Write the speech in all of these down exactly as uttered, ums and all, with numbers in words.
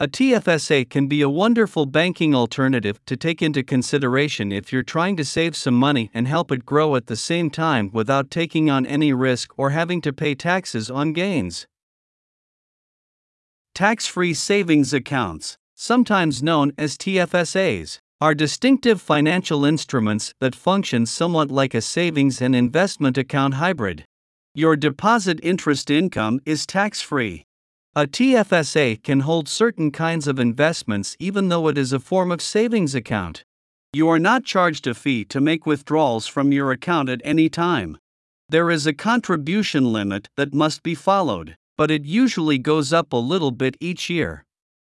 A T F S A can be a wonderful banking alternative to take into consideration if you're trying to save some money and help it grow at the same time without taking on any risk or having to pay taxes on gains. Tax-free savings accounts, sometimes known as T F S As, are distinctive financial instruments that function somewhat like a savings and investment account hybrid. Your deposit interest income is tax-free. A T F S A can hold certain kinds of investments even though it is a form of savings account. You are not charged a fee to make withdrawals from your account at any time. There is a contribution limit that must be followed, but it usually goes up a little bit each year.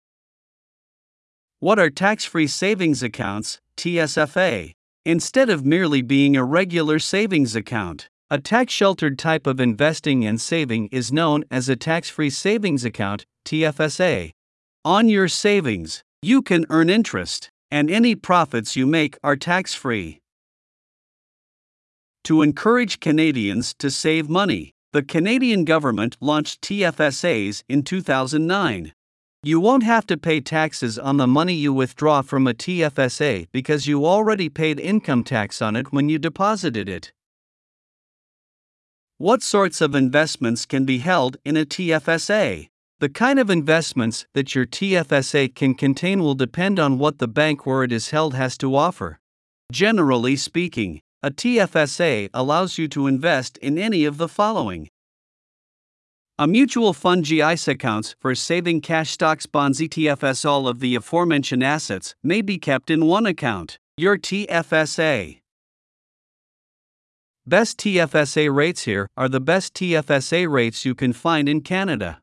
What are tax-free savings accounts, T S F A? Instead of merely being a regular savings account, a tax-sheltered type of investing and saving is known as a tax-free savings account, T F S A. On your savings, you can earn interest, and any profits you make are tax-free. To encourage Canadians to save money, the Canadian government launched T F S As in two thousand nine. You won't have to pay taxes on the money you withdraw from a T F S A because you already paid income tax on it when you deposited it. What sorts of investments can be held in a T F S A? The kind of investments that your T F S A can contain will depend on what the bank where it is held has to offer. Generally speaking, a T F S A allows you to invest in any of the following. A mutual fund G I S accounts for saving cash, stocks, bonds, E T Fs. All of the aforementioned assets may be kept in one account, your T F S A. Best T F S A rates. Here are the best T F S A rates you can find in Canada.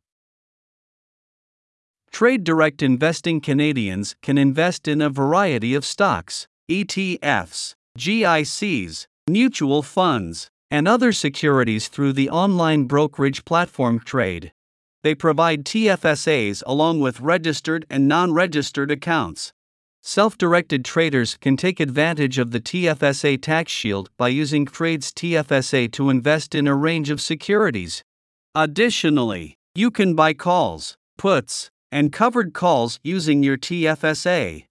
Trade Direct Investing. Canadians can invest in a variety of stocks, E T Fs, G I Cs, mutual funds, and other securities through the online brokerage platform Trade. They provide T F S As along with registered and non-registered accounts. Self-directed traders can take advantage of the T F S A tax shield by using Trade's T F S A to invest in a range of securities. Additionally, you can buy calls, puts, and covered calls using your T F S A.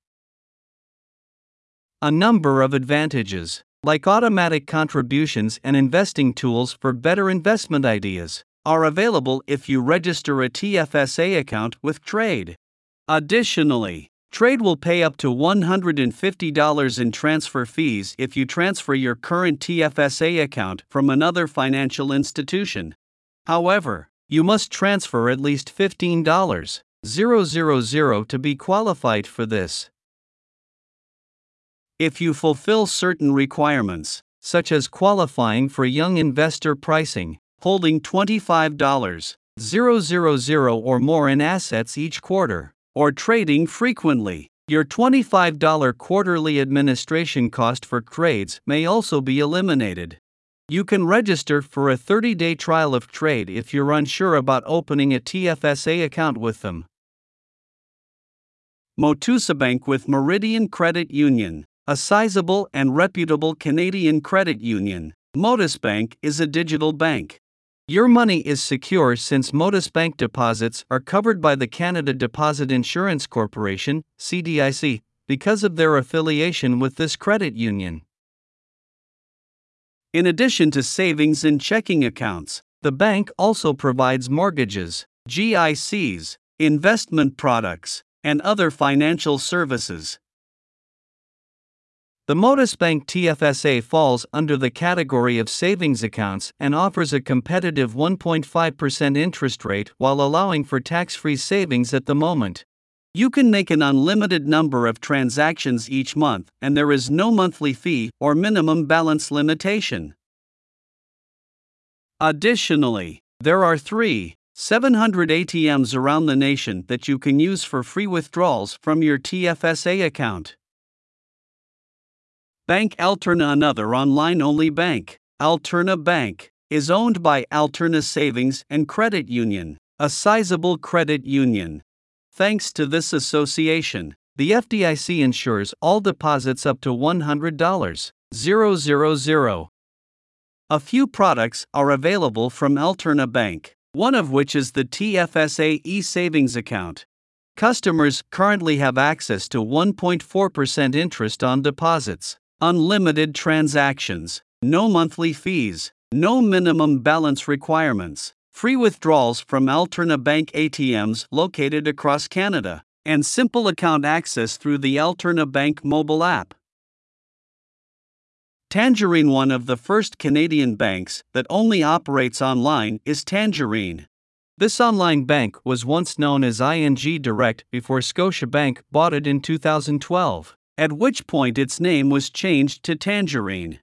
A number of advantages, like automatic contributions and investing tools for better investment ideas, are available if you register a T F S A account with Trade. Additionally, Trade will pay up to one hundred fifty dollars in transfer fees if you transfer your current T F S A account from another financial institution. However, you must transfer at least fifteen thousand dollars to be qualified for this. If you fulfill certain requirements, such as qualifying for young investor pricing, holding twenty-five thousand dollars or more in assets each quarter, or trading frequently, your twenty-five dollars quarterly administration cost for trades may also be eliminated. You can register for a thirty-day trial of Trade if you're unsure about opening a T F S A account with them. Motusa Bank with Meridian Credit Union, a sizable and reputable Canadian credit union. Motus Bank is a digital bank. Your money is secure since Motus Bank deposits are covered by the Canada Deposit Insurance Corporation, C D I C, because of their affiliation with this credit union. In addition to savings and checking accounts, the bank also provides mortgages, G I Cs, investment products, and other financial services. The Motus Bank T F S A falls under the category of savings accounts and offers a competitive one point five percent interest rate while allowing for tax-free savings at the moment. You can make an unlimited number of transactions each month, and there is no monthly fee or minimum balance limitation. Additionally, there are three, seven hundred A T Ms around the nation that you can use for free withdrawals from your T F S A account. Bank Alterna. Another online-only bank, Alterna Bank, is owned by Alterna Savings and Credit Union, a sizable credit union. Thanks to this association, the F D I C insures all deposits up to one hundred dollars. A few products are available from Alterna Bank, one of which is the T F S A e-Savings account. Customers currently have access to one point four percent interest on deposits, unlimited transactions, no monthly fees, no minimum balance requirements, free withdrawals from Alterna Bank A T Ms located across Canada, and simple account access through the Alterna Bank mobile app. Tangerine, one of the first Canadian banks that only operates online, is Tangerine. This online bank was once known as I N G Direct before Scotiabank bought it in two thousand twelve, at which point its name was changed to Tangerine.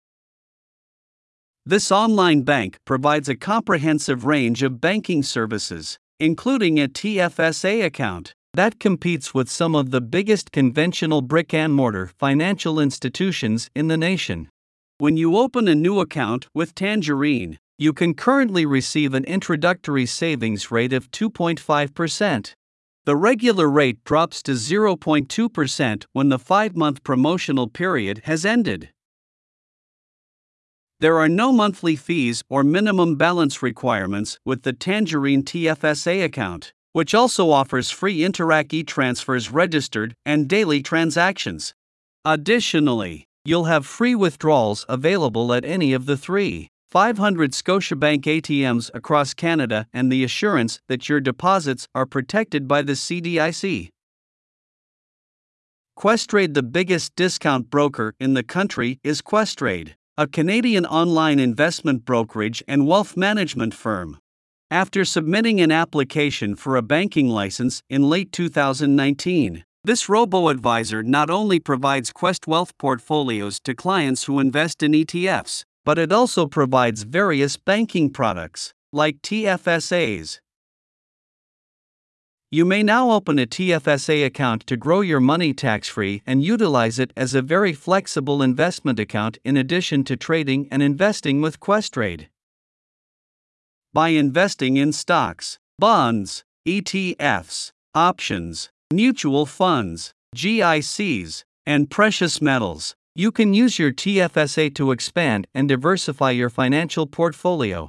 This online bank provides a comprehensive range of banking services, including a T F S A account, that competes with some of the biggest conventional brick-and-mortar financial institutions in the nation. When you open a new account with Tangerine, you can currently receive an introductory savings rate of two point five percent. The regular rate drops to zero point two percent when the five-month promotional period has ended. There are no monthly fees or minimum balance requirements with the Tangerine T F S A account, which also offers free Interac e-transfers registered and daily transactions. Additionally, you'll have free withdrawals available at any of the three five hundred Scotiabank A T Ms across Canada and the assurance that your deposits are protected by the C D I C. Questrade, the biggest discount broker in the country, is Questrade, a Canadian online investment brokerage and wealth management firm. After submitting an application for a banking license in late two thousand nineteen, this robo-advisor not only provides Quest Wealth portfolios to clients who invest in E T Fs, but it also provides various banking products, like T F S As. You may now open a T F S A account to grow your money tax-free and utilize it as a very flexible investment account in addition to trading and investing with Questrade. By investing in stocks, bonds, E T Fs, options, mutual funds, G I Cs, and precious metals, you can use your T F S A to expand and diversify your financial portfolio.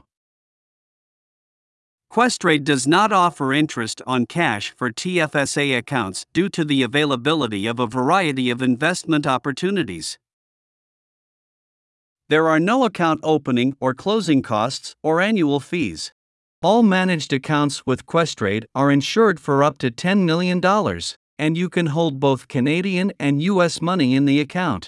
Questrade does not offer interest on cash for T F S A accounts due to the availability of a variety of investment opportunities. There are no account opening or closing costs or annual fees. All managed accounts with Questrade are insured for up to ten million dollars, and you can hold both Canadian and U S money in the account.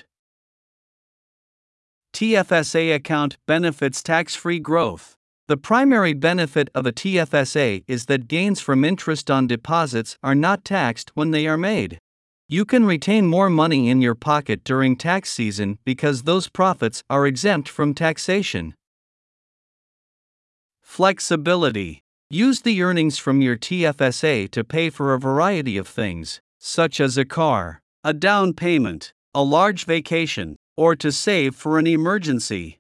T F S A account benefits tax-free growth. The primary benefit of a T F S A is that gains from interest on deposits are not taxed when they are made. You can retain more money in your pocket during tax season because those profits are exempt from taxation. Flexibility. Use the earnings from your T F S A to pay for a variety of things, such as a car, a down payment, a large vacation, or to save for an emergency.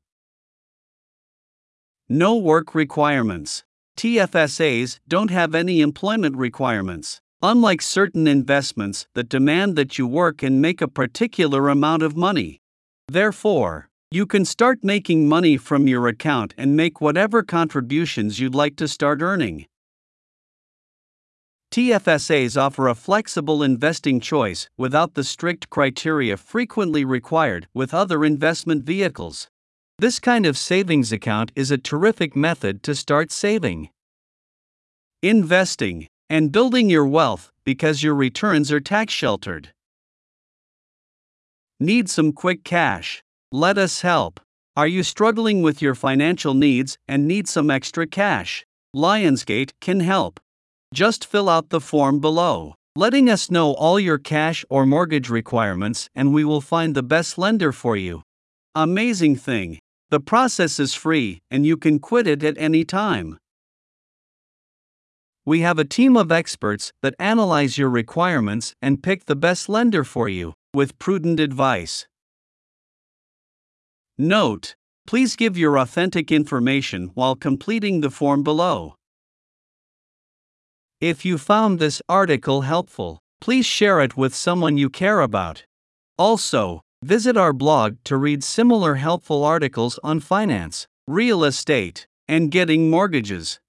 No work requirements. T F S As don't have any employment requirements, unlike certain investments that demand that you work and make a particular amount of money. Therefore, you can start making money from your account and make whatever contributions you'd like to start earning. T F S As offer a flexible investing choice without the strict criteria frequently required with other investment vehicles. This kind of savings account is a terrific method to start saving, investing, and building your wealth because your returns are tax sheltered. Need some quick cash? Let us help. Are you struggling with your financial needs and need some extra cash? Lionsgate can help. Just fill out the form below, letting us know all your cash or mortgage requirements, and we will find the best lender for you. Amazing thing. The process is free and you can quit it at any time. We have a team of experts that analyze your requirements and pick the best lender for you, with prudent advice. Note: please give your authentic information while completing the form below. If you found this article helpful, please share it with someone you care about. Also, visit our blog to read similar helpful articles on finance, real estate, and getting mortgages.